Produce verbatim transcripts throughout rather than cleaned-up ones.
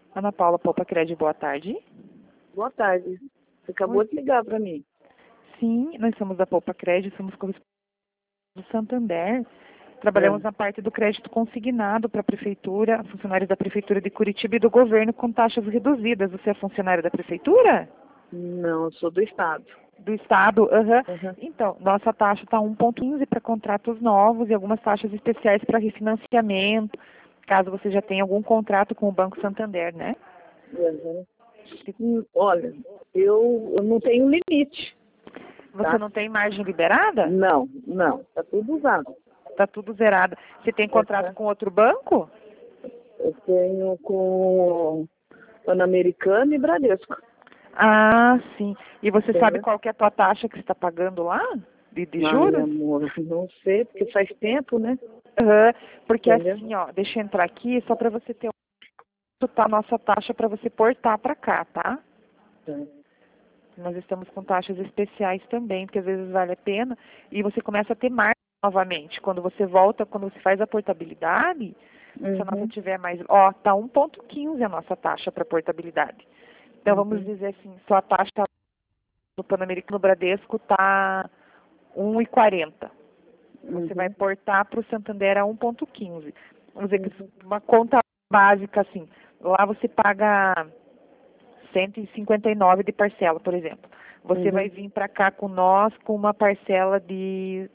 Ana Paula Poupa Cred, boa tarde. Boa tarde. Você acabou Oi. de ligar para mim. Sim, nós somos da Poupa Cred, somos correspondentes do Santander. Trabalhamos É. na parte do crédito consignado para a Prefeitura, funcionários da Prefeitura de Curitiba e do governo com taxas reduzidas. Você é funcionário da Prefeitura? Não, eu sou do Estado. Do Estado? Aham. Uhum. Então, nossa taxa está um vírgula quinze para contratos novos e algumas taxas especiais para refinanciamento, caso você já tenha algum contrato com o Banco Santander, né? Uhum. Hum, Olha, eu, eu não tenho limite. Você Tá? não tem margem liberada? Não, não. Está tudo usado. Está tudo zerado. Você tem contrato Uhum. com outro banco? Eu tenho com Pan-Americano e Bradesco. Ah, sim. E você Entendeu? sabe qual que é a tua taxa que você está pagando lá? De, de Ai, juros? amor, não sei, porque faz tempo, né? Aham. Porque Entendeu? assim, ó, deixa eu entrar aqui só para você ter um tá a nossa taxa para você portar para cá, tá? Tá. Nós estamos com taxas especiais também, porque às vezes vale a pena. E você começa a ter margem novamente. Quando você volta, quando você faz a portabilidade, se a nossa Uhum. tiver mais... Ó, tá um vírgula quinze a nossa taxa para portabilidade. Então, vamos Uhum. dizer assim, sua taxa no Pan-Americano Bradesco está um vírgula quarenta. Você vai Uhum. portar para o Santander a um vírgula quinze. Vamos dizer que Uhum. uma conta básica, assim, lá você paga cento e cinquenta e nove de parcela, por exemplo. Você Uhum. vai vir para cá com nós com uma parcela de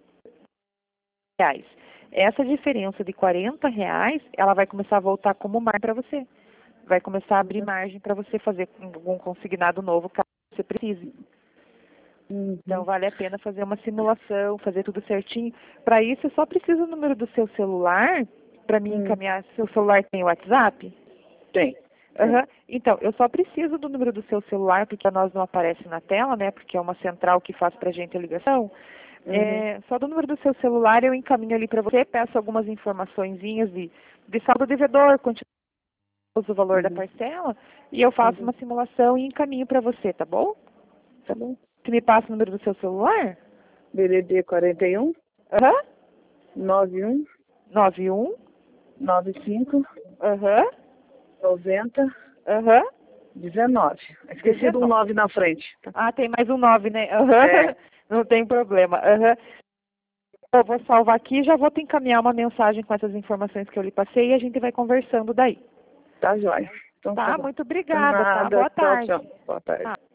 reais. Essa diferença de quarenta reais, ela vai começar a voltar como margem para você. Vai começar a abrir margem para você fazer algum consignado novo, caso você precise. Uhum. Então, vale a pena fazer uma simulação, fazer tudo certinho. Para isso, eu só preciso do número do seu celular, para mim Uhum. encaminhar. Seu celular tem WhatsApp? Tem. Aham. Então, eu só preciso do número do seu celular, porque a nós não aparece na tela, né? Porque é uma central que faz pra gente a ligação. Uhum. É, só do número do seu celular eu encaminho ali para você, peço algumas informaçõezinhas de, de saldo devedor, quantidade, o valor da Uhum. parcela, e eu faço Uhum. uma simulação e encaminho para você, tá bom? Tá bom. Você me passa o número do seu celular? B D D quarenta e um, Aham. nove um, nove um. nove cinco, Aham. noventa, Aham. dezenove. Esqueci do dezenove. nove na frente. Ah, tem mais um nove, né? Aham. É, Não tem problema. Aham. Eu vou salvar aqui e já vou te encaminhar uma mensagem com essas informações que eu lhe passei e a gente vai conversando daí. tá jóia. Então tá Tá? bom. Muito obrigada, tá? Nada. Boa Tchau, tarde. tchau. Boa tarde. Tá.